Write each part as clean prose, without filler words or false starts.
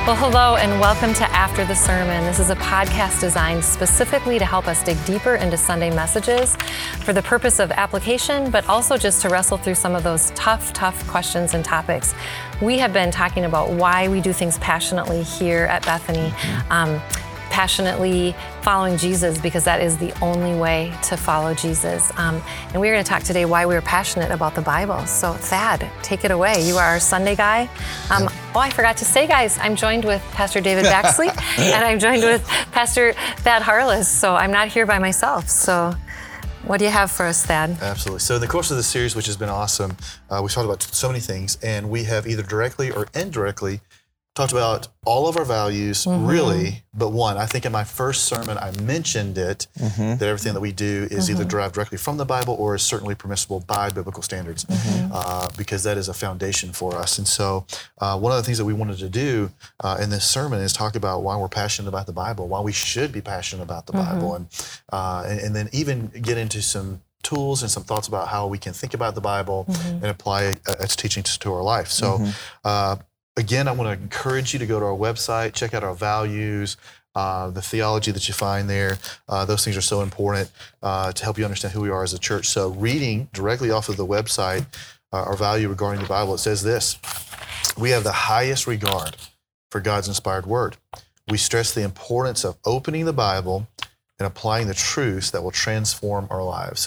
Well, hello and welcome to After the Sermon. This is a podcast designed specifically to help us dig deeper into Sunday messages for the purpose of application, but also just to wrestle through some of those tough kequestions and topics. We have been talking about why we do things passionately here at Bethany, passionately following Jesus, because that is the only way to follow Jesus. And we're going to talk today why we're passionate about the Bible. So Thad, take it away. You are our Sunday guy. Oh, I forgot to say, guys, I'm joined with Pastor David Baxley, and I'm joined with Pastor Thad Harless. So I'm not here by myself. So what do you have for us, Thad? Absolutely. So in the course of this series, which has been awesome, we've talked about so many things, and we have either directly or indirectly talked about all of our values, really, but one. I think in my first sermon, I mentioned it, that everything that we do is either derived directly from the Bible or is certainly permissible by biblical standards, because that is a foundation for us. And so one of the things that we wanted to do in this sermon is talk about why we're passionate about the Bible, why we should be passionate about the Bible, and then even get into some tools and some thoughts about how we can think about the Bible and apply its teachings to our life. So again, I want to encourage you to go to our website, check out our values, the theology that you find there. Those things are so important to help you understand who we are as a church. So reading directly off of the website, our value regarding the Bible, it says this: we have the highest regard for God's inspired word. We stress the importance of opening the Bible and applying the truths that will transform our lives.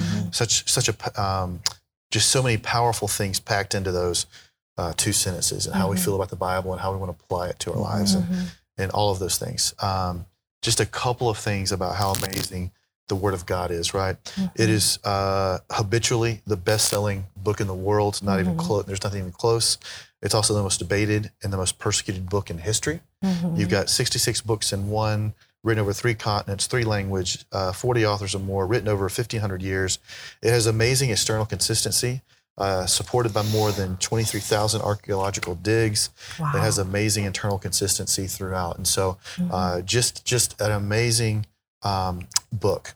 Just so many powerful things packed into those two sentences, and how we feel about the Bible and how we want to apply it to our lives, and all of those things. Just a couple of things about how amazing the Word of God is, right? It is habitually the best-selling book in the world. Not even close. There's nothing even close. It's also the most debated and the most persecuted book in history. You've got 66 books in one, written over 3 continents, 3 languages, 40 authors or more, written over 1,500 years. It has amazing external consistency. Supported by more than 23,000 archaeological digs. Wow. It has amazing internal consistency throughout. And so just an amazing book.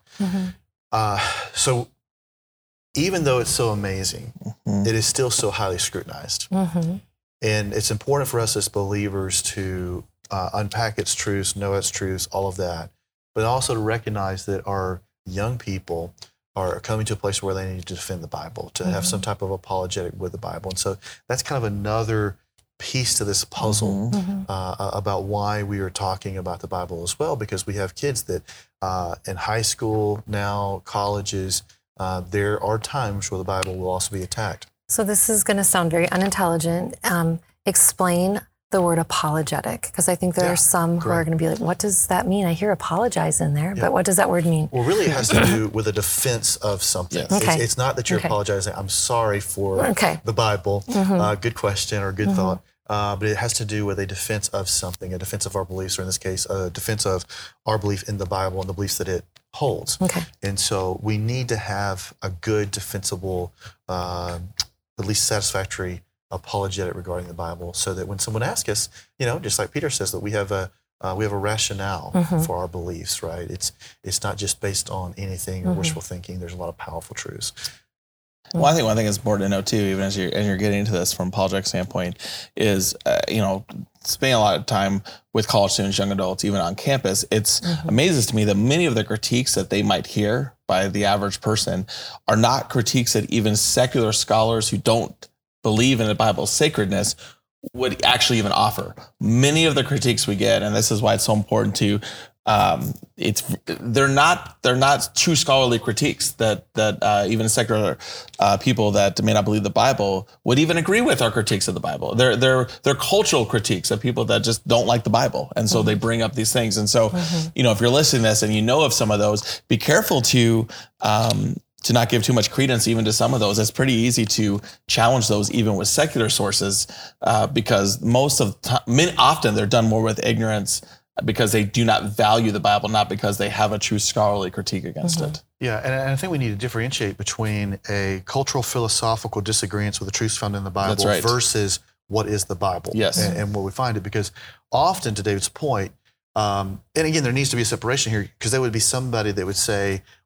So even though it's so amazing, it is still so highly scrutinized. And it's important for us as believers to unpack its truths, know its truths, all of that, but also to recognize that our young people are coming to a place where they need to defend the Bible, to have some type of apologetic with the Bible. And so that's kind of another piece to this puzzle about why we are talking about the Bible as well, because we have kids that in high school now, colleges, there are times where the Bible will also be attacked. So this is going to sound very unintelligent. Explain the word apologetic, because I think there are some who are going to be like, what does that mean? I hear apologize in there, but what does that word mean? Well, really it has to do with a defense of something. It's not that you're apologizing, I'm sorry for the Bible, good question or good thought, but it has to do with a defense of something, a defense of our beliefs, or in this case, a defense of our belief in the Bible and the beliefs that it holds. And so we need to have a good, defensible, at least satisfactory apologetic regarding the Bible, so that when someone asks us, just like Peter says, that we have a rationale for our beliefs, right? It's not just based on anything or wishful thinking. There's a lot of powerful truths. Well, I think one thing that's important to know too, even as you're getting into this from apologetic standpoint, is spending a lot of time with college students, young adults, even on campus. It's amazes to me that many of the critiques that they might hear by the average person are not critiques that even secular scholars who don't believe in the Bible's sacredness would actually even offer. Many of the critiques we get, and this is why it's so important to, they're not true scholarly critiques that even secular people that may not believe the Bible would even agree with our critiques of the Bible. They're cultural critiques of people that just don't like the Bible, and so they bring up these things. And so, if you're listening to this and you know of some of those, be careful to not give too much credence even to some of those. It's pretty easy to challenge those even with secular sources, because often they're done more with ignorance, because they do not value the Bible, not because they have a true scholarly critique against it. Yeah, and I think we need to differentiate between a cultural philosophical disagreement with the truths found in the Bible versus what is the Bible. Yes. And what we find it, because often, to David's point, and again, there needs to be a separation here, because there would be somebody that would say,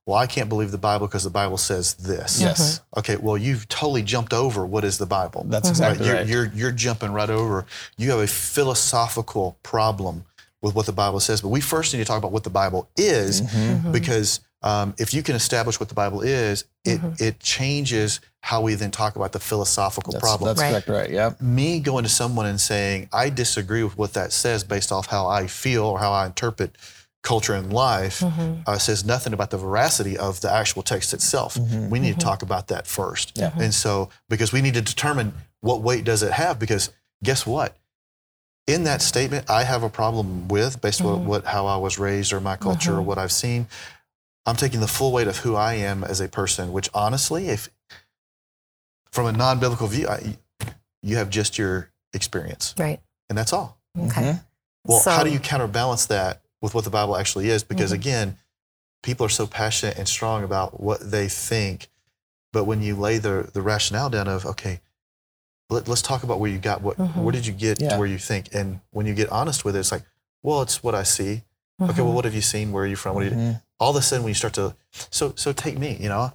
well, I can't believe the Bible because the Bible says this. Yes. Okay, well, you've totally jumped over what is the Bible. That's exactly right. You're jumping right over. You have a philosophical problem with what the Bible says. But we first need to talk about what the Bible is, because if you can establish what the Bible is, it changes how we then talk about the philosophical problem. That's correct, right? Yeah. Me going to someone and saying, I disagree with what that says based off how I feel or how I interpret culture and life, says nothing about the veracity of the actual text itself. We need to talk about that first. Yeah. And so, because we need to determine what weight does it have, because guess what? In that statement, I have a problem with, based on how I was raised or my culture or what I've seen. I'm taking the full weight of who I am as a person, which honestly, if from a non-biblical view, you have just your experience. Right. And that's all. Okay. Well, how do you counterbalance that with what the Bible actually is? Because again, people are so passionate and strong about what they think. But when you lay the rationale down of, okay, let's talk about where you got, where did you get to where you think? And when you get honest with it, it's like, well, it's what I see. Okay, well, what have you seen? Where are you from? What do you, all of a sudden when you start to, so take me,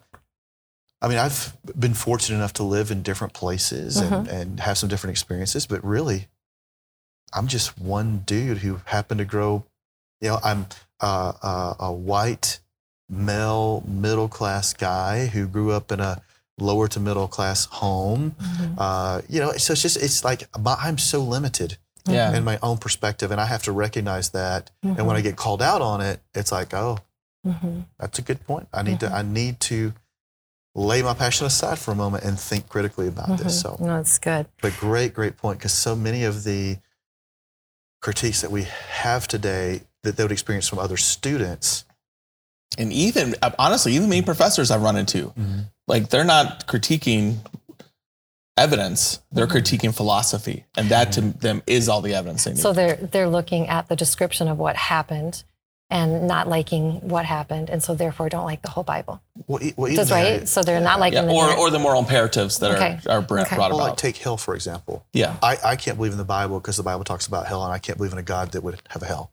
I mean, I've been fortunate enough to live in different places and have some different experiences, but really, I'm just one dude who happened to grow, I'm a white, male, middle-class guy who grew up in a lower to middle-class home. So it's like, I'm so limited in my own perspective, and I have to recognize that. And when I get called out on it, it's like, oh, that's a good point. I need to lay my passion aside for a moment and think critically about this. So, no, that's good. But great point, because so many of the critiques that we have today that they would experience from other students, and even honestly, even many professors I've run into, like they're not critiquing evidence; they're critiquing philosophy, and that to them is all the evidence they need. So they're looking at the description of what happened and not liking what happened, and so therefore don't like the whole Bible. Well, that's right. So they're not liking or the moral imperatives that are brought about. Like take hell, for example. Yeah, I can't believe in the Bible because the Bible talks about hell, and I can't believe in a God that would have a hell.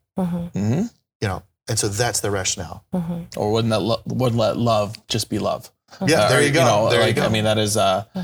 And so that's the rationale. Or wouldn't let love just be love? Yeah, there you go. You go. I mean, that is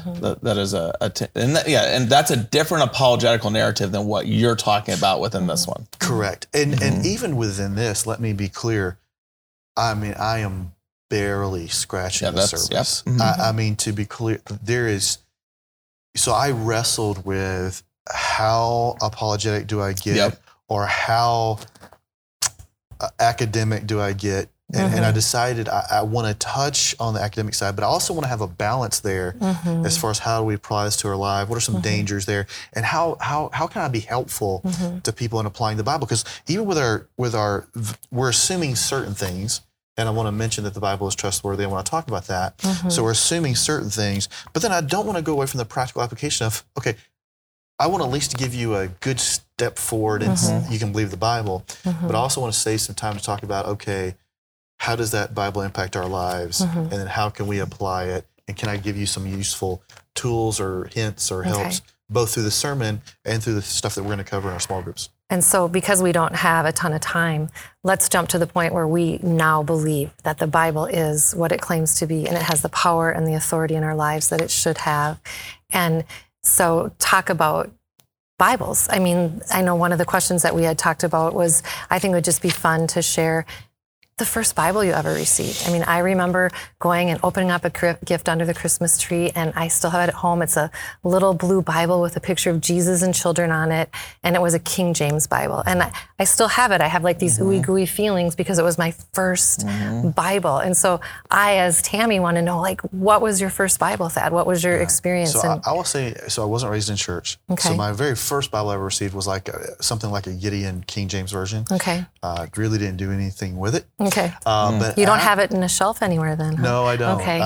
and that's a different apologetical narrative than what you're talking about within this one. Correct. And even within this, let me be clear. I mean, I am barely scratching the surface. I mean, to be clear, so I wrestled with how apologetic do I get, or how academic do I get? And I decided I want to touch on the academic side, but I also want to have a balance there as far as how do we apply this to our life? What are some dangers there? And how can I be helpful to people in applying the Bible? Because even with our we're assuming certain things, and I want to mention that the Bible is trustworthy. I want to talk about that. So we're assuming certain things, but then I don't want to go away from the practical application of, okay, I want at least to give you a good step forward and you can believe the Bible, but I also want to save some time to talk about, okay, how does that Bible impact our lives? And then how can we apply it? And can I give you some useful tools or hints or helps, both through the sermon and through the stuff that we're going to cover in our small groups? And so because we don't have a ton of time, let's jump to the point where we now believe that the Bible is what it claims to be, and it has the power and the authority in our lives that it should have. And so talk about Bibles. I mean, I know one of the questions that we had talked about was, I think it would just be fun to share the first Bible you ever received. I mean, I remember going and opening up a gift under the Christmas tree, and I still have it at home. It's a little blue Bible with a picture of Jesus and children on it, and it was a King James Bible. And I still have it. I have like these ooey gooey feelings because it was my first Bible. And so I, as Tammy, want to know, like, what was your first Bible, Thad? What was your experience? So I will say, I wasn't raised in church. So my very first Bible I ever received was like something like a Gideon King James Version. Really didn't do anything with it. Okay. But you don't have it in a shelf anywhere then? Huh? No, I don't. Okay.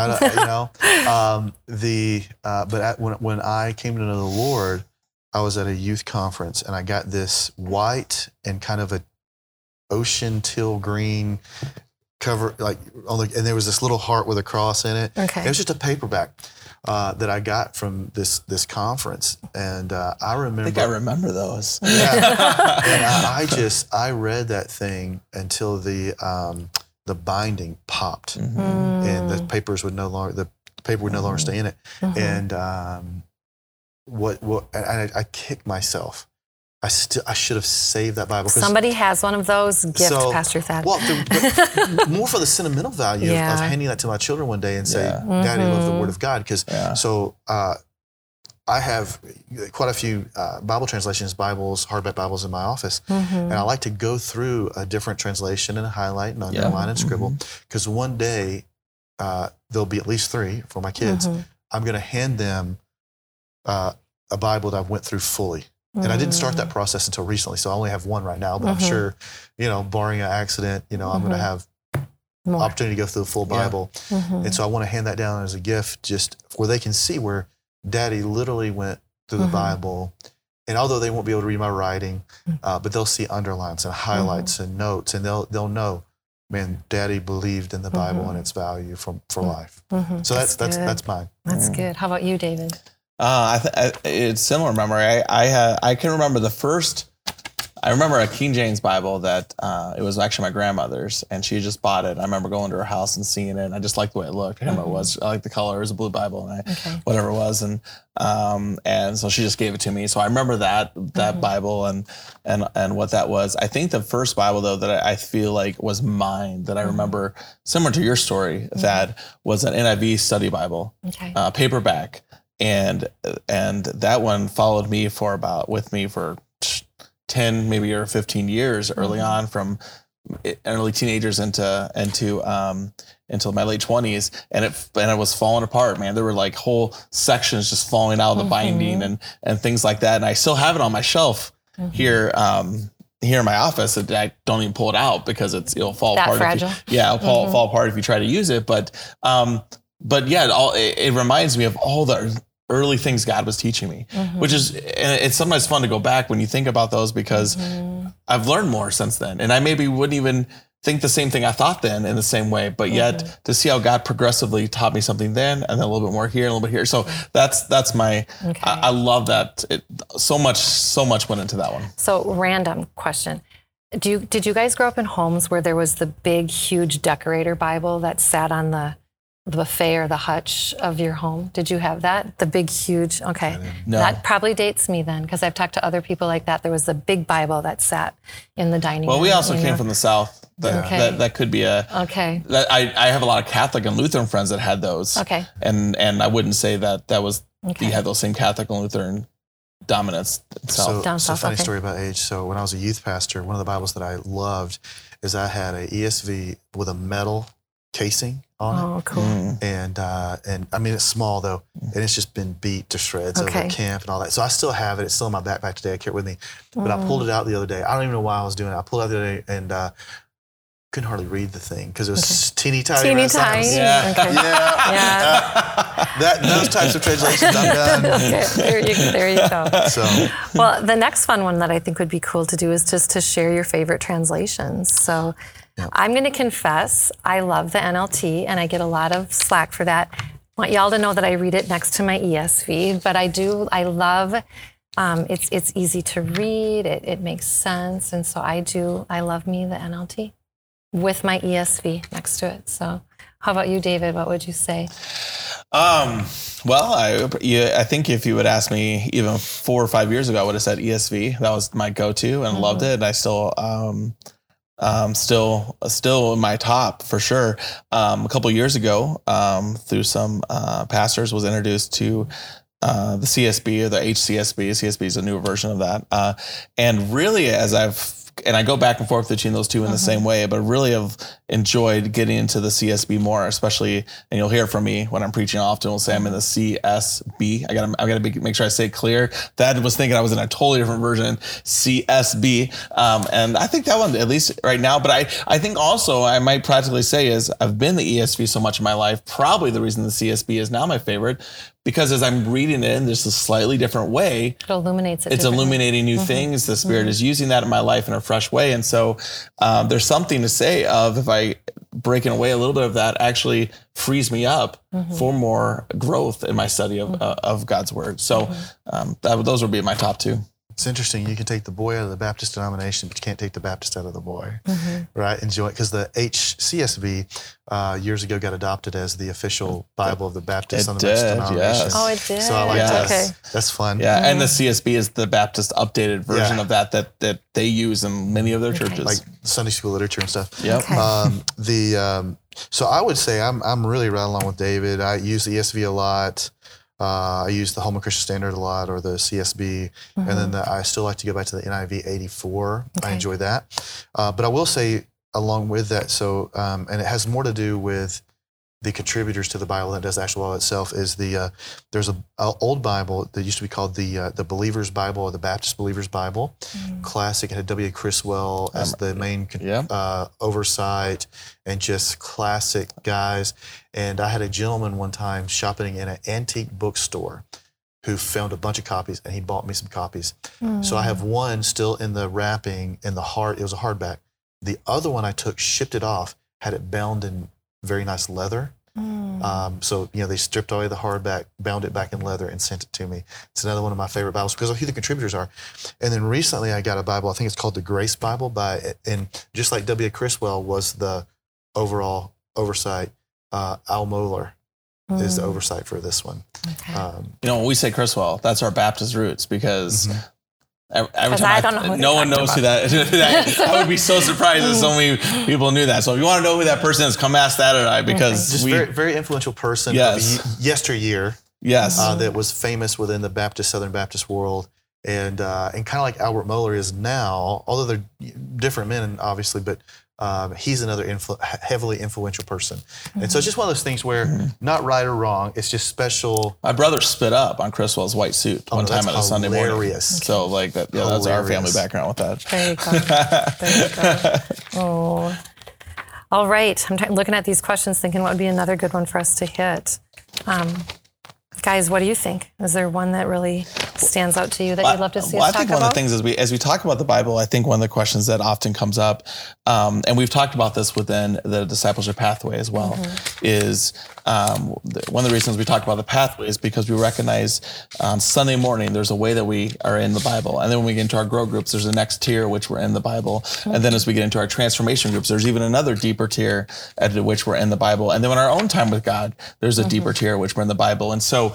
When I came to know the Lord, I was at a youth conference and I got this white and kind of a ocean teal green cover, and there was this little heart with a cross in it. It was just a paperback that I got from this conference, and I remember. I think I remember those. Yeah, and I read that thing until the the binding popped, and the paper would no longer stay in it. And I kicked myself. I should have saved that Bible. Somebody has one of those. Gift, Pastor Thad. Well, more for the sentimental value of handing that to my children one day and say, Daddy, love the Word of God. Because I have quite a few Bible translations, Bibles, hardback Bibles in my office. And I like to go through a different translation and highlight and underline and scribble. Because one day, there'll be at least 3 for my kids. I'm going to hand them a Bible that I've went through fully. And I didn't start that process until recently, so I only have 1 right now. But I'm sure, barring an accident, I'm going to have opportunity to go through the full Bible. And so I want to hand that down as a gift, just where they can see where Daddy literally went through the Bible. And although they won't be able to read my writing, but they'll see underlines and highlights and notes, and they'll know, man, Daddy believed in the Bible and its value for life. So that's mine. That's good. How about you, David? It's similar memory. I can remember I remember a King James Bible that it was actually my grandmother's, and she just bought it. I remember going to her house and seeing it, and I just liked the way it looked. I remember it was. I liked the color. It was a blue Bible, and whatever it was, and so she just gave it to me. So I remember that Bible and what that was. I think the first Bible though that I feel like was mine, that I remember, similar to your story, that was an NIV study Bible, paperback. And that one followed me with me for 10, maybe or 15 years early on, from early teenagers into my late 20s, and it was falling apart, man. There were like whole sections just falling out of the binding and things like that. And I still have it on my shelf here in my office. I don't even pull it out because it'll fall apart. Fragile. It'll fall apart if you try to use it. But it reminds me of all the early things God was teaching me, which is, and it's sometimes fun to go back when you think about those, because I've learned more since then. And I maybe wouldn't even think the same thing I thought then in the same way, but yet to see how God progressively taught me something then, and then a little bit more here and a little bit here. So that's my, I love that. So much went into that one. So random question. Did you guys grow up in homes where there was the big, huge decorator Bible that sat on the buffet or the hutch of your home? Did you have that? The big, huge, okay. No. That probably dates me then, because I've talked to other people like that. There was a big Bible that sat in the dining room. Well, we also came from the South. That could be a... Okay. I have a lot of Catholic and Lutheran friends that had those. Okay. And I wouldn't say that was... Okay. You had those same Catholic and Lutheran dominance. So funny story about age. So when I was a youth pastor, one of the Bibles that I loved is I had a ESV with a metal casing on it. Oh, cool. And I mean, it's small though, and it's just been beat to shreds over camp and all that. So I still have it. It's still in my backpack today. I carry it with me. But I pulled it out the other day. I don't even know why I was doing it. I pulled it out the other day and couldn't hardly read the thing because it was teeny tiny. Teeny tiny. Yeah. Okay. Those types of translations I'm done. Okay. There you go. So, well, the next fun one that I think would be cool to do is just to share your favorite translations. So I'm going to confess, I love the NLT, and I get a lot of slack for that. I want y'all to know that I read it next to my ESV, but I love, it's easy to read, it makes sense, and so I love me the NLT with my ESV next to it. So how about you, David? What would you say? Well, I think if you would ask me even 4 or 5 years ago, I would have said ESV. That was my go-to and loved it. And I still in my top for sure. A couple of years ago, through some pastors, was introduced to the CSB or the HCSB. CSB is a newer version of that. And really, I go back and forth between those two in the same way, but really have enjoyed getting into the CSB more, especially, and you'll hear from me when I'm preaching often, we'll say I'm in the CSB. I gotta make sure I say it clear. Thad was thinking I was in a totally different version, CSB. And I think that one, at least right now, but I think also I might practically say is I've been the ESV so much in my life, probably the reason the CSB is now my favorite, because as I'm reading it in just a slightly different way, it illuminates it. It's illuminating new things. The Spirit is using that in my life in a fresh way. And so there's something to say of if I breaking away a little bit of that actually frees me up for more growth in my study of God's Word. So those would be my top two. It's interesting. You can take the boy out of the Baptist denomination, but you can't take the Baptist out of the boy, right? Enjoy it, because the HCSB years ago got adopted as the official Bible of the Baptist denomination. Yes. Oh, it did. So I like Yes. that. Okay. That's fun. Yeah, and the CSB is the Baptist updated version Yeah. of that they use in many of their churches. Like Sunday school literature and stuff. Yep. Okay. So I would say I'm really right along with David. I use the ESV a lot. I use the Holman Christian Standard a lot, or the CSB, and then I still like to go back to the NIV 84. I Okay. enjoy that. But I will say, along with that, so and it has more to do with the contributors to the Bible than it does the actual Bible itself. Is there's a old Bible that used to be called the Believer's Bible, or the Baptist Believer's Bible, classic. It had W.A. Criswell as the main oversight, and just classic guys. And I had a gentleman one time shopping in an antique bookstore who found a bunch of copies, and he bought me some copies. So I have one still in the wrapping, in the hard. It was a hardback. The other one I took, shipped it off, had it bound in very nice leather. So they stripped away the hardback, bound it back in leather, and sent it to me. It's another one of my favorite Bibles because of who the contributors are. And then recently I got a Bible. I think it's called the Grace Bible and just like W.A. Criswell was the overall oversight, Al Mohler is the oversight for this one. Okay. When we say Criswell, that's our Baptist roots, because every time I don't know who no you're one knows talking who that. I would be so surprised if so many people knew that. So if you want to know who that person is, come ask that or I, because Just very, very influential person Yes. of yesteryear. yes. That was famous within the Southern Baptist world, and kind of like Albert Mohler is now, although they're different men, obviously, but he's another heavily influential person. And so it's just one of those things where not right or wrong, it's just special. My brother spit up on Criswell's white suit one time at a Sunday morning. Hilarious. So like that, that's our family Hilarious. background with that. There you go. There you go. Oh. All right. I'm looking at these questions, thinking what would be another good one for us to hit. Guys, what do you think? Is there one that really stands out to you that you'd love to see us I talk think one about? of the things as we talk about the Bible, I think one of the questions that often comes up, and we've talked about this within the discipleship pathway as well, is one of the reasons we talk about the pathway is because we recognize on Sunday morning there's a way that we are in the Bible, and then when we get into our grow groups, there's the next tier which we're in the Bible, and then as we get into our transformation groups, there's even another deeper tier at which we're in the Bible, and then in our own time with God, there's a deeper tier which we're in the Bible, and so.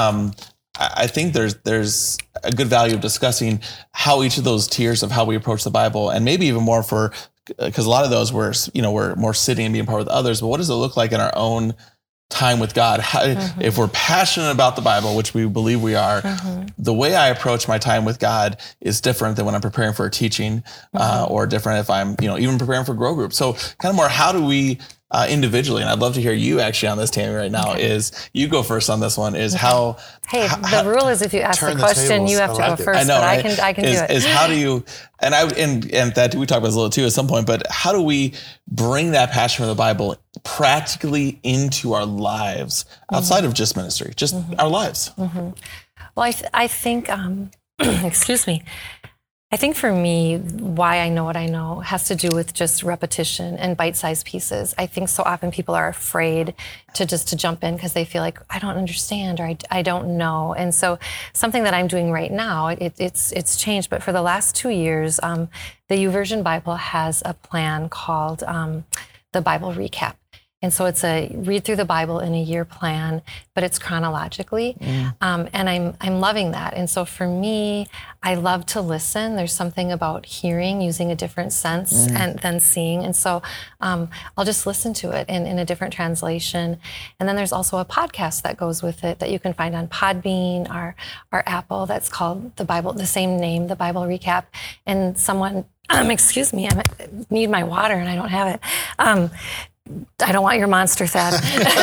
I think there's a good value of discussing how each of those tiers of how we approach the Bible, and maybe even more because a lot of those we're more sitting and being part with others. But what does it look like in our own time with God? If we're passionate about the Bible, which we believe we are, the way I approach my time with God is different than when I'm preparing for a teaching, or different if I'm even preparing for grow group. So kind of more, how do we individually, and I'd love to hear you actually on this, Tammy, right now, is you go first on this one, is how... Hey, the rule is if you ask the question, you have to go first, I know, but right? I can do it. Is how do you, and that we talked about this a little too at some point, but how do we bring that passion for the Bible practically into our lives outside of just ministry, just our lives? Well, I think, excuse me, I think for me, why I know what I know has to do with just repetition and bite-sized pieces. I think so often people are afraid to jump in because they feel like, I don't understand, or I don't know. And so something that I'm doing right now, it's changed, but for the last 2 years, the YouVersion Bible has a plan called the Bible Recap. And so it's a read through the Bible in a year plan, but it's chronologically. And I'm loving that. And so for me, I love to listen. There's something about hearing, using a different sense and than seeing. And so I'll just listen to it in a different translation. And then there's also a podcast that goes with it that you can find on Podbean, our Apple, that's called the same name, the Bible Recap. And someone, excuse me, I need my water and I don't have it. I don't want your monster, Thad.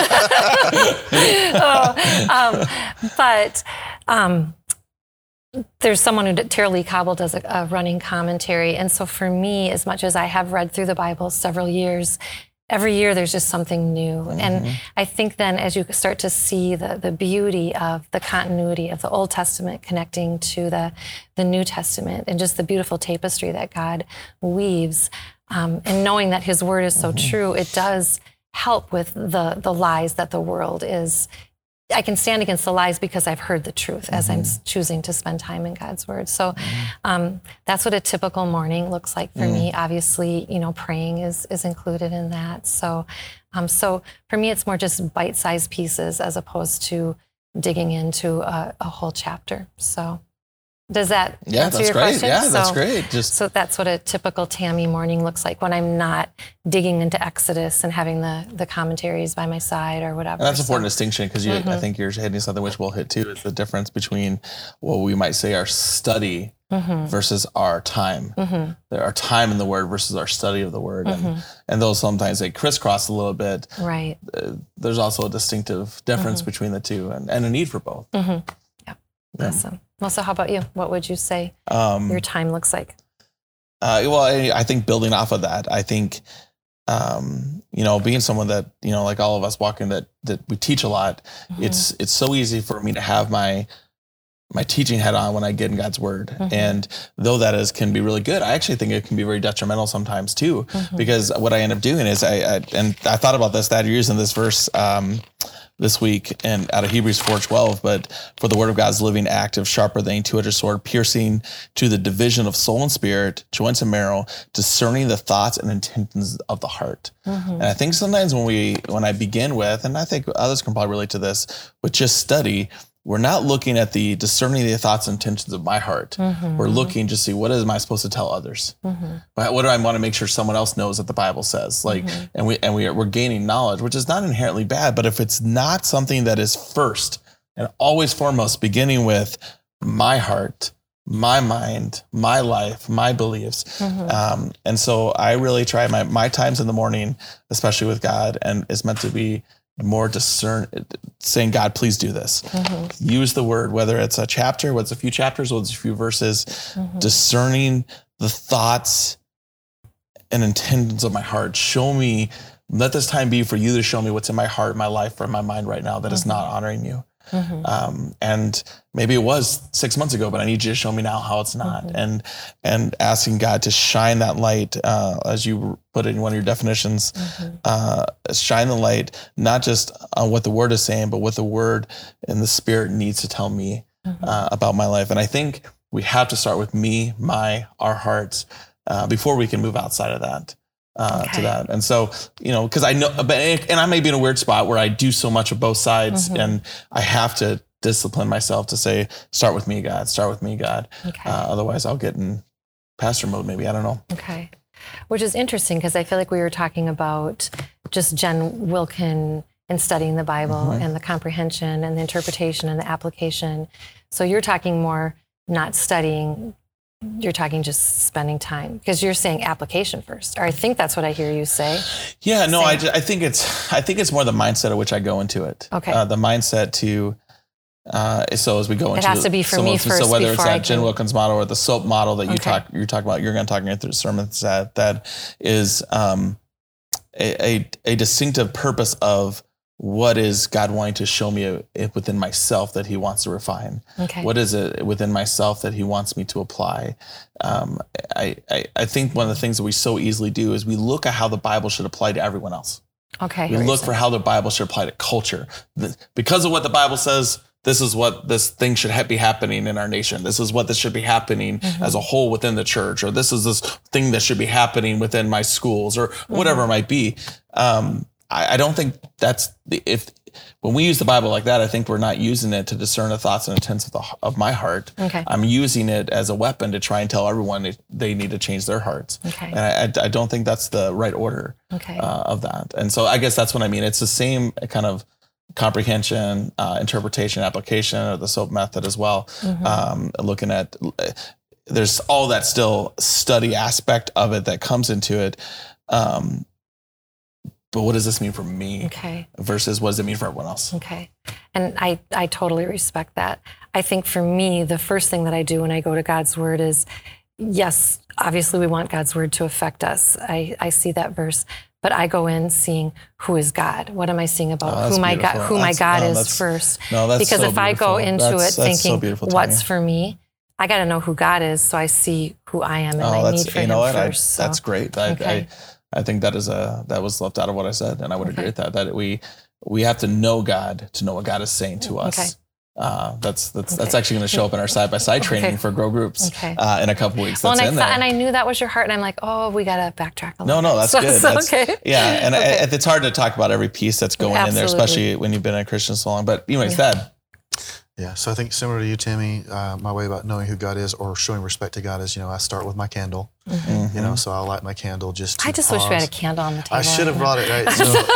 But there's someone who, Tara Lee Cobble, does a running commentary. And so for me, as much as I have read through the Bible several years, every year there's just something new. And I think then as you start to see the beauty of the continuity of the Old Testament connecting to the New Testament and just the beautiful tapestry that God weaves, and knowing that his word is so true, it does help with the lies that the world is I can stand against the lies because I've heard the truth as I'm choosing to spend time in God's word. So that's what a typical morning looks like for me. Obviously, praying is included in that. So for me, it's more just bite-sized pieces as opposed to digging into a whole chapter. So does that answer your question? Yeah, that's great. So that's what a typical Tammy morning looks like when I'm not digging into Exodus and having the commentaries by my side or whatever. And that's an important distinction because I think you're hitting something which we'll hit too, is the difference between what we might say our study versus our time. Our time in the Word versus our study of the Word. And those sometimes they crisscross a little bit. Right. There's also a distinctive difference between the two and a need for both. Yeah. Awesome. Well, so how about you? What would you say your time looks like? Well, I think building off of that, I think, being someone that, like all of us walking that we teach a lot, it's so easy for me to have my teaching head on when I get in God's word. And though that can be really good, I actually think it can be very detrimental sometimes too, because what I end up doing is I thought about this, that you're using this verse, this week and out of Hebrews 4:12, but for the word of God is living, active, sharper than any two-edged sword, piercing to the division of soul and spirit, joints and marrow, discerning the thoughts and intentions of the heart. And I think sometimes when I begin with, and I think others can probably relate to this, with just study, we're not looking at the discerning the thoughts and intentions of my heart. We're looking to see, what am I supposed to tell others? What do I want to make sure someone else knows that the Bible says? And we're gaining knowledge, which is not inherently bad, but if it's not something that is first and always foremost, beginning with my heart, my mind, my life, my beliefs. And so I really try my times in the morning, especially with God, and is meant to be more saying, God, please do this. Use the word, whether it's a chapter, whether it's a few chapters, whether it's a few verses, discerning the thoughts and intentions of my heart. Show me, let this time be for you to show me what's in my heart, my life, or my mind right now that is not honoring you. And maybe it was 6 months ago, but I need you to show me now how it's not. And asking God to shine that light, as you put it in one of your definitions, shine the light, not just on what the word is saying, but what the word and the Spirit needs to tell me about my life. And I think we have to start with our hearts, before we can move outside of that. To that. And so, because I know, and I may be in a weird spot where I do so much of both sides and I have to discipline myself to say, start with me, God, start with me, God. Otherwise I'll get in pastor mode, maybe, I don't know. Okay. Which is interesting because I feel like we were talking about just Jen Wilkin and studying the Bible and the comprehension and the interpretation and the application. So you're talking more not studying, you're talking just spending time, because you're saying application first, or I think that's what I hear you say. Yeah, no, I think it's more the mindset at which I go into it. Okay. The mindset to, so as we go into it has to be for me first. So whether it's that Jen Wilkins model or the SOAP model that you talk about, you're going to talk about through sermons, that is a distinctive purpose of what is God wanting to show me within myself that he wants to refine? What is it within myself that he wants me to apply? I think one of the things that we so easily do is we look at how the Bible should apply to everyone else. We look for how the Bible should apply to culture. Because of what the Bible says, this is what this thing should be happening in our nation. This is what this should be happening as a whole within the church, or this is this thing that should be happening within my schools, or whatever it might be. I don't think that's when we use the Bible like that, I think we're not using it to discern the thoughts and intents of my heart. I'm using it as a weapon to try and tell everyone they need to change their hearts. And I don't think that's the right order of that. And so I guess that's what I mean. It's the same kind of comprehension, interpretation, application of the SOAP method as well. Looking at, there's all that still study aspect of it that comes into it. But what does this mean for me versus what does it mean for everyone else? And I totally respect that. I think for me, the first thing that I do when I go to God's word is, yes, obviously we want God's word to affect us. I see that verse, but I go in seeing who is God. What am I seeing about who my God is first? Because if I go into it thinking what's for me, I got to know who God is, so I see who I am and my need for him first. That's great. I think that was left out of what I said, and I would agree with that. That we we have to know God to know what God is saying to us. Okay. That's actually going to show up in our side-by-side training for Grow Groups in a couple weeks. Well, that's and I knew that was your heart, and I'm like, oh, we got to backtrack a little. No, that's good. That's, okay. Yeah, and it's hard to talk about every piece that's going in there, especially when you've been a Christian so long. But anyways, Thad. Yeah, so I think similar to you, Timmy, my way about knowing who God is or showing respect to God is, I start with my candle. So I'll light my candle just to I just pause. wish we had a candle on the table. I should have brought it, right?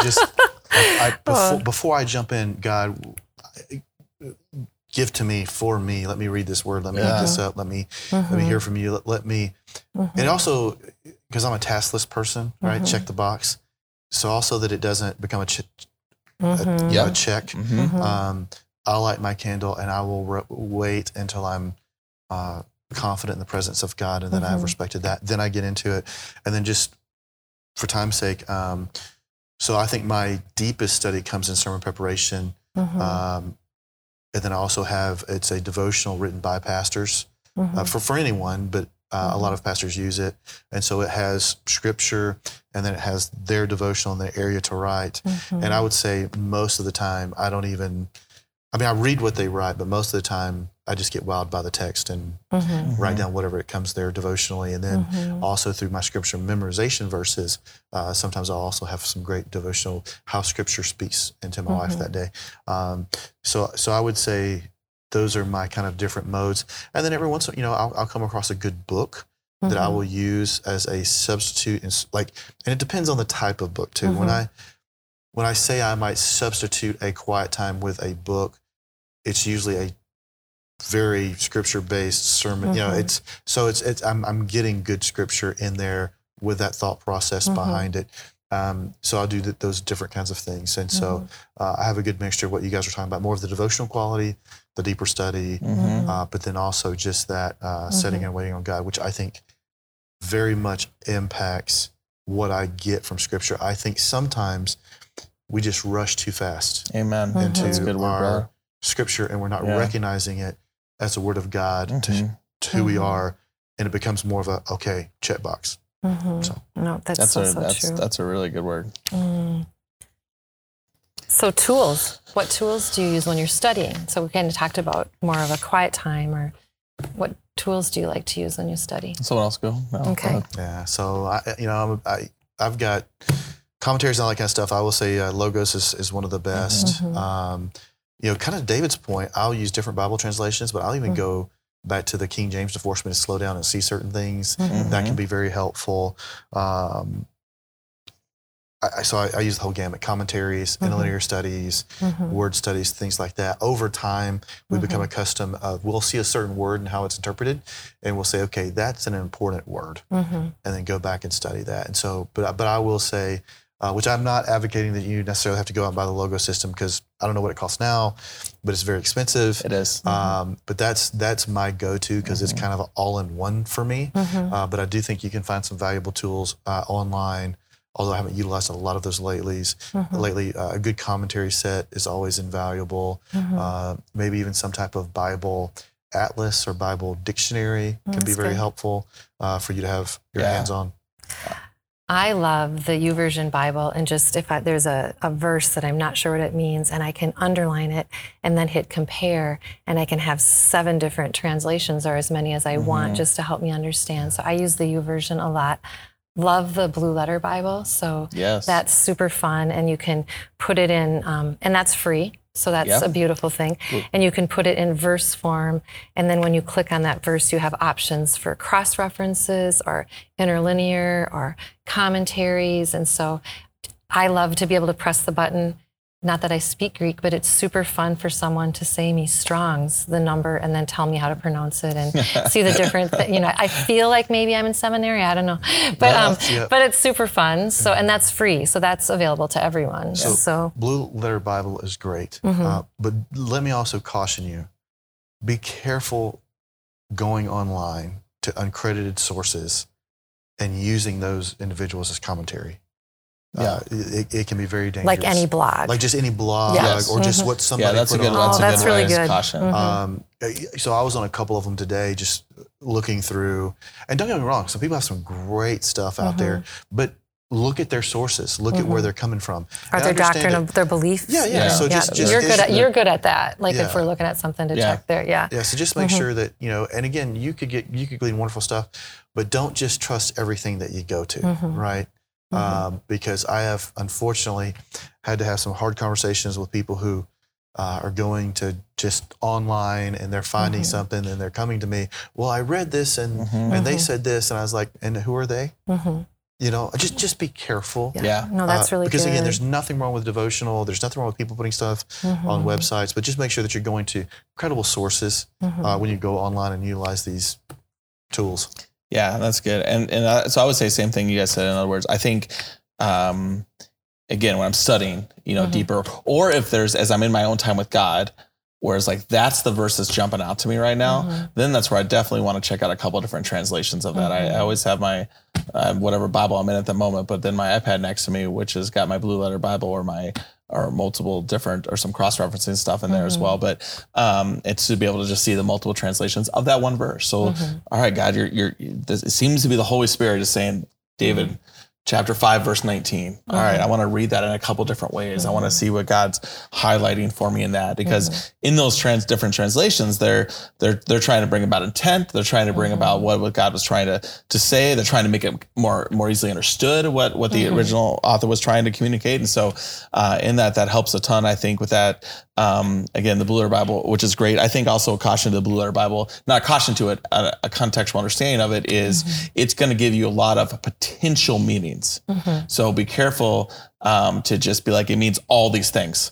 So before I jump in, God, give to me, for me. Let me read this word. Let me look this up. Let me hear from you. Let me. And also, because I'm a taskless person, right? Check the box. So also that it doesn't become a check. I'll light my candle and I will wait until I'm confident in the presence of God, and then I've respected that. Then I get into it, and then just for time's sake. So I think my deepest study comes in sermon preparation. And then I also it's a devotional written by pastors for anyone, but a lot of pastors use it. And so it has scripture, and then it has their devotional and their area to write. And I would say most of the time, I read what they write, but most of the time I just get wowed by the text and write down whatever it comes there devotionally. And then also through my scripture memorization verses, sometimes I'll also have some great devotional, how scripture speaks into my life that day. So I would say those are my kind of different modes. And then every once in a while, I'll come across a good book that I will use as a substitute. And it depends on the type of book too. When I say I might substitute a quiet time with a book, it's usually a very scripture-based sermon. I'm getting good scripture in there with that thought process behind it. So I'll do those different kinds of things. And so I have a good mixture of what you guys are talking about, more of the devotional quality, the deeper study, but then also just that setting and waiting on God, which I think very much impacts what I get from scripture. I think sometimes we just rush too fast into That's a good word, our brother. Scripture, and we're not recognizing it as the word of God to who we are, and it becomes more of a checkbox. So no, that's true. That's a really good word. So tools. What tools do you use when you're studying? So we kind of talked about more of a quiet time, or what tools do you like to use when you study? Someone else go. No, okay. Yeah. So I've got commentaries and all that kind of stuff. I will say Logos is one of the best. Kind of David's point, I'll use different Bible translations, but I'll even go back to the King James to force me to slow down and see certain things. That can be very helpful. I use the whole gamut: commentaries, interlinear studies, word studies, things like that. Over time, we become accustomed we'll see a certain word and how it's interpreted, and we'll say, okay, that's an important word, and then go back and study that. And so, but I will say, which I'm not advocating that you necessarily have to go out and buy the Logo system, because I don't know what it costs now, but it's very expensive. It is. But that's my go-to, because it's kind of all-in-one for me. But I do think you can find some valuable tools online, although I haven't utilized a lot of those lately. A good commentary set is always invaluable. Maybe even some type of Bible atlas or Bible dictionary can be very helpful for you to have your hands on. I love the YouVersion Bible, and just if there's a verse that I'm not sure what it means, and I can underline it and then hit compare, and I can have 7 different translations or as many as I want, just to help me understand. So I use the YouVersion a lot. Love the Blue Letter Bible, so that's super fun, and you can put it in, and that's free. So that's a beautiful thing. And you can put it in verse form. And then when you click on that verse, you have options for cross-references or interlinear or commentaries. And so I love to be able to press the button. Not that I speak Greek, but it's super fun for someone to say me Strong's, the number, and then tell me how to pronounce it and see the different, I feel like maybe I'm in seminary, I don't know. But but it's super fun. So, and that's free. So that's available to everyone. So Blue Letter Bible is great. But let me also caution you, be careful going online to uncredited sources and using those individuals as commentary. It can be very dangerous. Like any blog. Like just any blog, or just what somebody that's put a good, on. That's really good. Caution. So I was on a couple of them today, just looking through. And don't get me wrong, some people have some great stuff out there, but look at their sources, look at where they're coming from. Or their doctrine of their beliefs. Yeah. So just you're good at that. Like if we're looking at something to check there. Yeah. So just make sure that, and again, you could glean wonderful stuff, but don't just trust everything that you go to, right? Because I have unfortunately had to have some hard conversations with people who are going to just online and they're finding something and they're coming to me. Well, I read this and they said this, and I was like, and who are they? Just be careful. Yeah. No, that's really because good. Again, there's nothing wrong with devotional. There's nothing wrong with people putting stuff on websites, but just make sure that you're going to credible sources when you go online and utilize these tools. Yeah, that's good. And so I would say same thing you guys said. In other words, I think, again, when I'm studying, deeper, or if there's, as I'm in my own time with God, whereas like that's the verse that's jumping out to me right now, then that's where I definitely want to check out a couple of different translations of that. I always have my whatever Bible I'm in at the moment, but then my iPad next to me, which has got my Blue Letter Bible or multiple different or some cross-referencing stuff in there as well. But it's to be able to just see the multiple translations of that one verse. So, all right, God, it seems to be the Holy Spirit is saying, David, chapter 5, verse 19. All right, I want to read that in a couple different ways. I want to see what God's highlighting for me in that, because in those different translations, they're trying to bring about intent. They're trying to bring about what God was trying to say. They're trying to make it more easily understood what the original author was trying to communicate. And so in that helps a ton, I think, with that. Again, the Blue Letter Bible, which is great. I think also a caution to the Blue Letter Bible, not a caution to it, a contextual understanding of it is it's going to give you a lot of potential meanings. So be careful to just be like, it means all these things.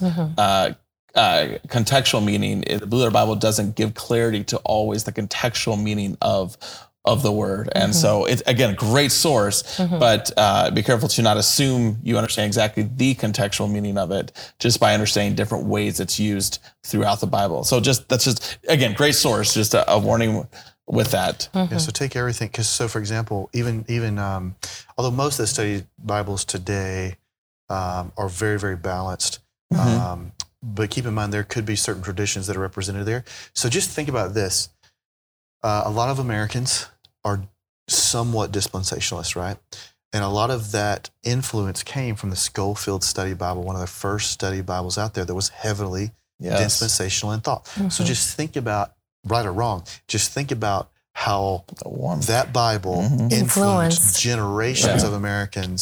Contextual meaning, the Blue Letter Bible doesn't give clarity to always the contextual meaning of the word. And so it's, again, a great source, but be careful to not assume you understand exactly the contextual meaning of it just by understanding different ways it's used throughout the Bible. So that's just, again, great source, just a warning with that. So take everything, for example, even although most of the study Bibles today are very, very balanced, but keep in mind there could be certain traditions that are represented there. So just think about this. A lot of Americans are somewhat dispensationalists, right? And a lot of that influence came from the Schofield Study Bible, one of the first study Bibles out there that was heavily dispensational in thought. So just think about, right or wrong, just think about how that Bible influenced generations of Americans,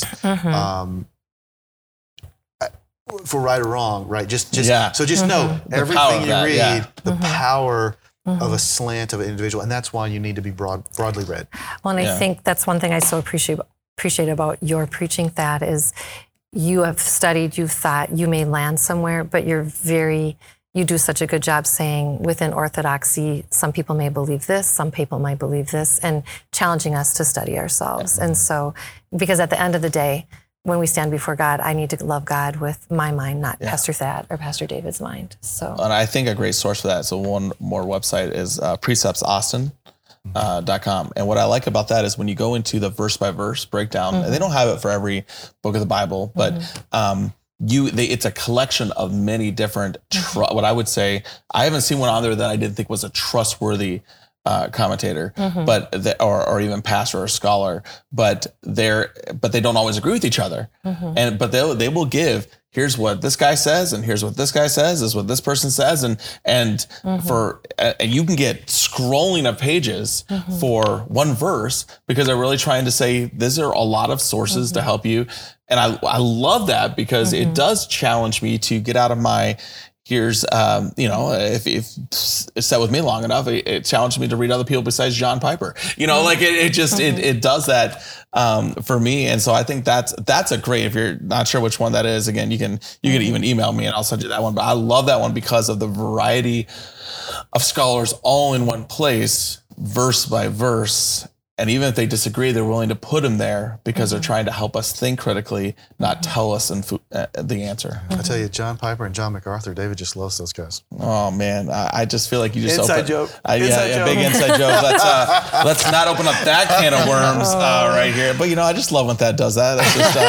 for right or wrong, right? So just know everything you read, the power of a slant of an individual, and that's why you need to be broadly read. Well, and I think that's one thing I so appreciate about your preaching, Thad, is you have studied, you've thought, you may land somewhere, but you do such a good job saying within orthodoxy, some people may believe this, some people might believe this, and challenging us to study ourselves. And so, because at the end of the day, when we stand before God, I need to love God with my mind, not Pastor Thad or Pastor David's mind. So, and I think a great source for that, so one more website is preceptsaustin.com. And what I like about that is when you go into the verse by verse breakdown, and they don't have it for every book of the Bible, but it's a collection of many different, what I would say, I haven't seen one on there that I didn't think was a trustworthy commentator, or even pastor or scholar, but they don't always agree with each other. But they will give, here's what this guy says, and here's what this guy says, is what this person says, and you can get scrolling of pages for one verse because they're really trying to say these are a lot of sources to help you. And I love that because it does challenge me to get out of my, here's, if it's sat with me long enough, it challenged me to read other people besides John Piper. It does that for me. And so I think that's a great, if you're not sure which one that is, again, you can even email me and I'll send you that one. But I love that one because of the variety of scholars all in one place, verse by verse. And even if they disagree, they're willing to put them there because they're trying to help us think critically, not tell us the answer. I tell you, John Piper and John MacArthur, David just loves those guys. Oh man, I just feel like you just inside joke. Big inside joke. Let's not open up that can of worms right here. But I just love when that does that.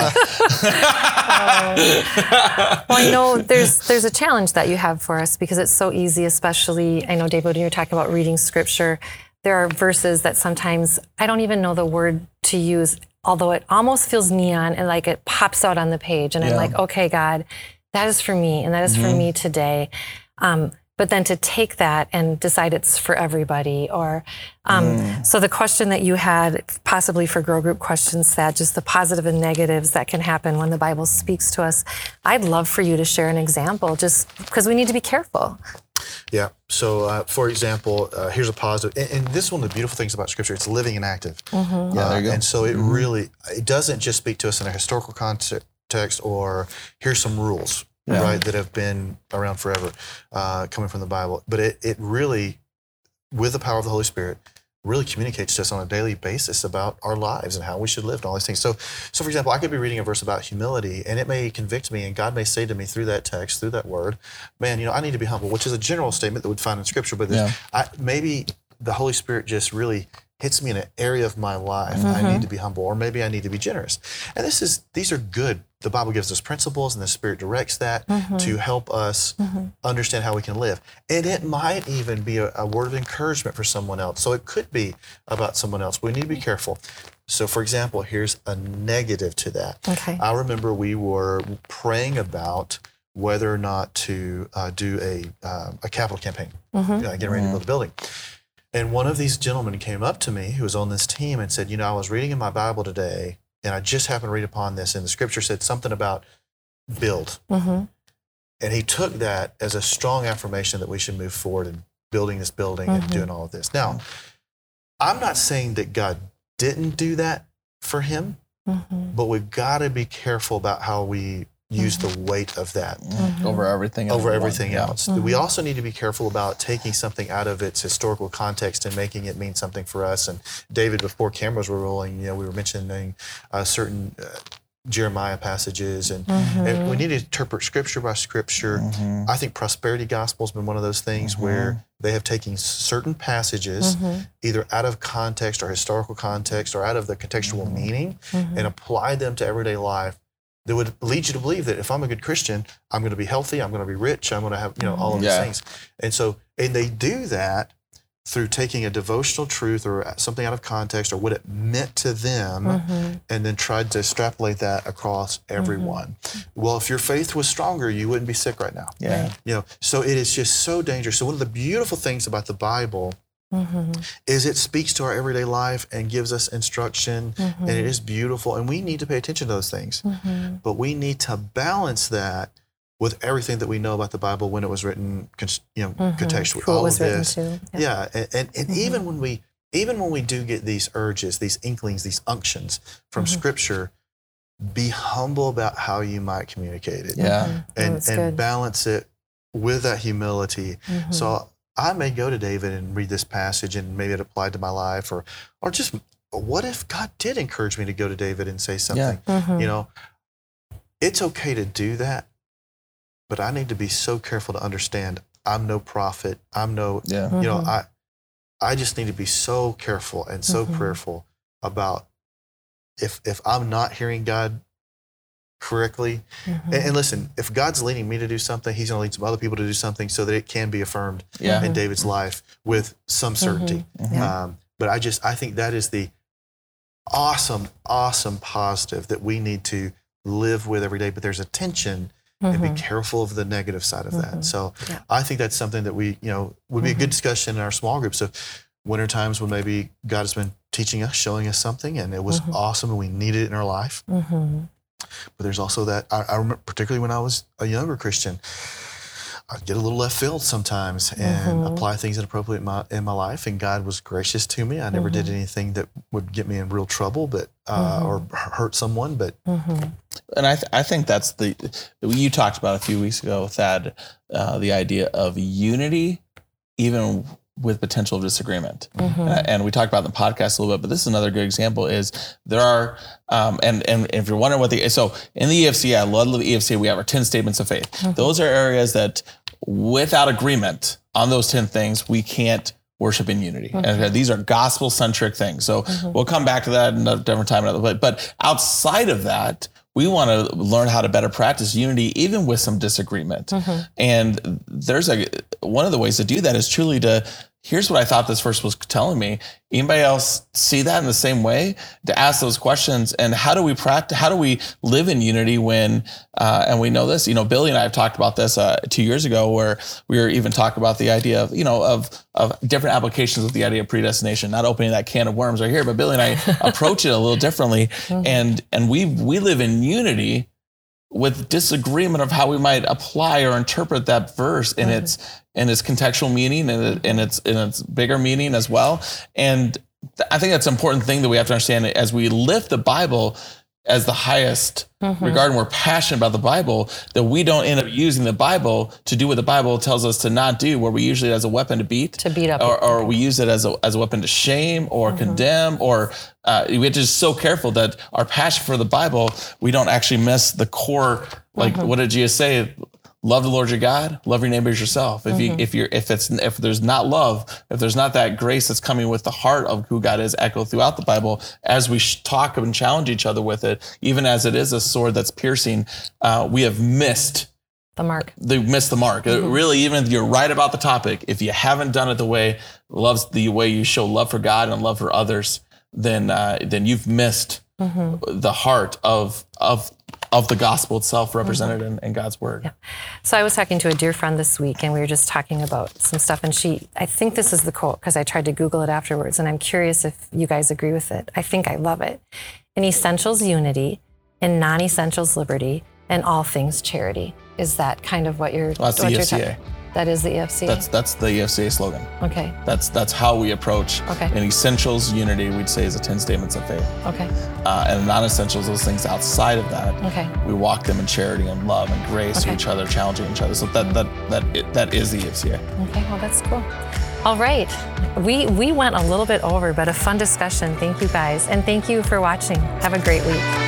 That's just. Well, I know there's a challenge that you have for us because it's so easy, especially, I know, David, when you're talking about reading scripture, there are verses that sometimes I don't even know the word to use although it almost feels neon and like it pops out on the page. And I'm like, okay, God, that is for me. And that is for me today. But then to take that and decide it's for everybody, or so the question that you had possibly for Grow Group questions, that just the positive and negatives that can happen when the Bible speaks to us. I'd love for you to share an example, just because we need to be careful. Yeah. So, for example, here's a positive, and this is one of the beautiful things about Scripture. It's living and active. Yeah, there you go. And so it doesn't just speak to us in a historical context, or here's some rules. Right, that have been around forever, coming from the Bible. But it really, with the power of the Holy Spirit, really communicates to us on a daily basis about our lives and how we should live and all these things. So for example, I could be reading a verse about humility, and it may convict me, and God may say to me through that text, through that word, man, I need to be humble, which is a general statement that we'd find in Scripture. But maybe the Holy Spirit just really hits me in an area of my life. I need to be humble, or maybe I need to be generous. And these are good. The Bible gives us principles, and the Spirit directs that to help us understand how we can live. And it might even be a word of encouragement for someone else. So it could be about someone else. We need to be careful. So for example, here's a negative to that. Okay. I remember we were praying about whether or not to do a capital campaign, getting ready to build a building. And one of these gentlemen came up to me who was on this team and said, I was reading in my Bible today, and I just happened to read upon this, and the Scripture said something about build. And he took that as a strong affirmation that we should move forward in building this building and doing all of this. Now, I'm not saying that God didn't do that for him, but we've got to be careful about how we use the weight of that over everything else. We also need to be careful about taking something out of its historical context and making it mean something for us. And David, before cameras were rolling, we were mentioning certain Jeremiah passages, and we need to interpret Scripture by Scripture. I think prosperity gospel has been one of those things where they have taken certain passages either out of context or historical context or out of the contextual meaning and applied them to everyday life. That would lead you to believe that if I'm a good Christian, I'm going to be healthy, I'm going to be rich, I'm going to have all of these things. And they do that through taking a devotional truth or something out of context or what it meant to them, and then tried to extrapolate that across everyone. Well, if your faith was stronger, you wouldn't be sick right now. So it is just so dangerous. So one of the beautiful things about the Bible is it speaks to our everyday life and gives us instruction, and it is beautiful, and we need to pay attention to those things. But we need to balance that with everything that we know about the Bible when it was written, contextually. Who it was written to. And even when we do get these urges, these inklings, these unctions from Scripture, be humble about how you might communicate it. And balance it with that humility. So I may go to David and read this passage and maybe it applied to my life, or just what if God did encourage me to go to David and say something? It's okay to do that, but I need to be so careful to understand I'm no prophet. I'm no, I just need to be so careful and so prayerful about if I'm not hearing God correctly. And listen, if God's leading me to do something, he's going to lead some other people to do something so that it can be affirmed in David's life with some certainty. But I think that is the awesome positive that we need to live with every day. But there's a tension, and be careful of the negative side of that. So I think that's something that we, would be a good discussion in our small groups of winter times when maybe God has been teaching us, showing us something, and it was awesome and we needed it in our life. But there's also that, I remember particularly when I was a younger Christian, I'd get a little left field sometimes and apply things inappropriate in my life, and God was gracious to me. I never did anything that would get me in real trouble, but or hurt someone. But and I think that's you talked about a few weeks ago, Thad, the idea of unity, even with potential disagreement. And we talked about in the podcast a little bit, but this is another good example is there are, and if you're wondering so in the EFC, I love the EFC, we have our 10 statements of faith. Those are areas that without agreement on those 10 things, we can't worship in unity. And these are gospel-centric things. So we'll come back to that in a different time. But outside of that, we want to learn how to better practice unity, even with some disagreement. And there's one of the ways to do that is truly to here's what I thought this verse was telling me. Anybody else see that in the same way? To ask those questions, and how do we live in unity when, and we know this, Billy and I have talked about this 2 years ago, where we were even talking about the idea of, of different applications of the idea of predestination, not opening that can of worms right here, but Billy and I approach it a little differently. And we live in unity with disagreement of how we might apply or interpret that verse in its contextual meaning and in its bigger meaning as well. And I think that's an important thing that we have to understand as we lift the Bible as the highest regard, and we're passionate about the Bible, that we don't end up using the Bible to do what the Bible tells us to not do, where we use it as a weapon to beat up, or we use it as a weapon to shame or condemn, or we have to be so careful that our passion for the Bible, we don't actually miss the core. Like, what did Jesus say? Love the Lord your God, love your neighbor as yourself. If there's not love, if there's not that grace that's coming with the heart of who God is echoed throughout the Bible, as we talk and challenge each other with it, even as it is a sword that's piercing, we have missed the mark. Missed the mark. Really, even if you're right about the topic, if you haven't done it the way you show love for God and love for others, then you've missed the heart of the gospel itself represented in God's word. Yeah. So I was talking to a dear friend this week, and we were just talking about some stuff, and I think this is the quote, because I tried to Google it afterwards, and I'm curious if you guys agree with it. I think I love it. In essentials, unity. In non-essentials, liberty. In all things, charity. Is that kind of what you're... That's the EFCA. That is the EFCA? That's the EFCA slogan. Okay. That's how we approach. Okay. In essentials, unity, we'd say, is the 10 statements of faith. Okay. And non-essentials, those things outside of that, okay, we walk them in charity and love and grace to each other, challenging each other. So that is the EFCA. Okay, well, that's cool. All right. We went a little bit over, but a fun discussion. Thank you guys. And thank you for watching. Have a great week.